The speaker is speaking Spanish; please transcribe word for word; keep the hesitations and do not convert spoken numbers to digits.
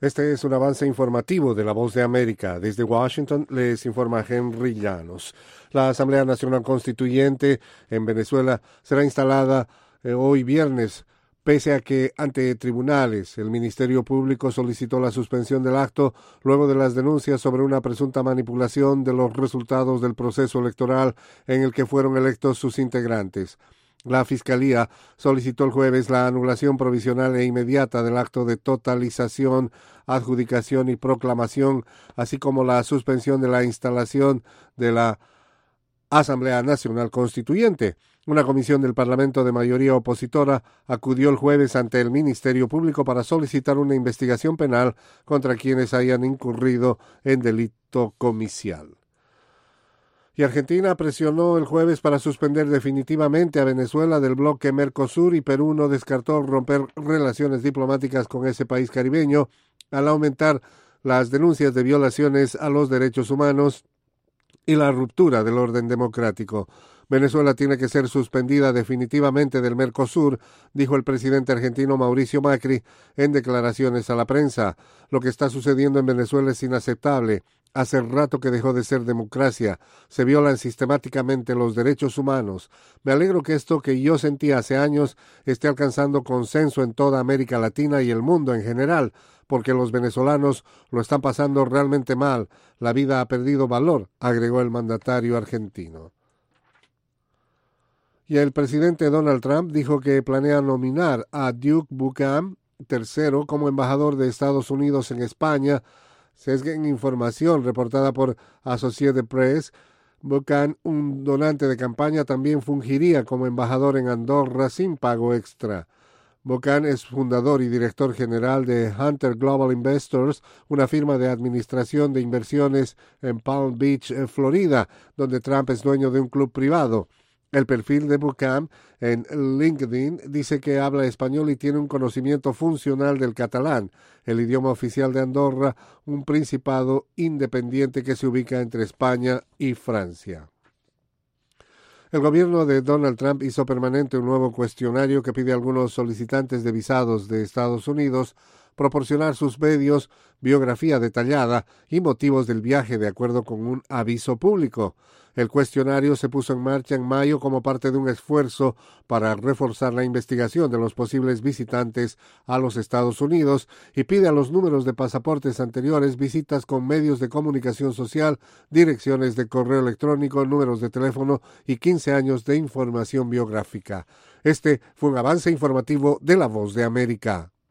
Este es un avance informativo de La Voz de América. Desde Washington les informa Henry Llanos. La Asamblea Nacional Constituyente en Venezuela será instalada eh, hoy viernes, pese a que ante tribunales el Ministerio Público solicitó la suspensión del acto luego de las denuncias sobre una presunta manipulación de los resultados del proceso electoral en el que fueron electos sus integrantes. La Fiscalía solicitó el jueves la anulación provisional e inmediata del acto de totalización, adjudicación y proclamación, así como la suspensión de la instalación de la Asamblea Nacional Constituyente. Una comisión del Parlamento de mayoría opositora acudió el jueves ante el Ministerio Público para solicitar una investigación penal contra quienes hayan incurrido en delito comicial. Y Argentina presionó el jueves para suspender definitivamente a Venezuela del bloque Mercosur, y Perú no descartó romper relaciones diplomáticas con ese país caribeño al aumentar las denuncias de violaciones a los derechos humanos y la ruptura del orden democrático. Venezuela tiene que ser suspendida definitivamente del Mercosur, dijo el presidente argentino Mauricio Macri en declaraciones a la prensa. Lo que está sucediendo en Venezuela es inaceptable. Hace rato que dejó de ser democracia. Se violan sistemáticamente los derechos humanos. Me alegro que esto que yo sentí hace años esté alcanzando consenso en toda América Latina y el mundo en general, porque los venezolanos lo están pasando realmente mal. La vida ha perdido valor, agregó el mandatario argentino. Y el presidente Donald Trump dijo que planea nominar a Duke Buchanan tercero como embajador de Estados Unidos en España. En información reportada por Associated Press, Buchanan, un donante de campaña, también fungiría como embajador en Andorra sin pago extra. Buchanan es fundador y director general de Hunter Global Investors, una firma de administración de inversiones en Palm Beach, Florida, donde Trump es dueño de un club privado. El perfil de Buchanan en LinkedIn dice que habla español y tiene un conocimiento funcional del catalán, el idioma oficial de Andorra, un principado independiente que se ubica entre España y Francia. El gobierno de Donald Trump hizo permanente un nuevo cuestionario que pide a algunos solicitantes de visados de Estados Unidos proporcionar sus medios, biografía detallada y motivos del viaje de acuerdo con un aviso público. El cuestionario se puso en marcha en mayo como parte de un esfuerzo para reforzar la investigación de los posibles visitantes a los Estados Unidos y pide a los números de pasaportes anteriores, visitas con medios de comunicación social, direcciones de correo electrónico, números de teléfono y quince años de información biográfica. Este fue un avance informativo de La Voz de América.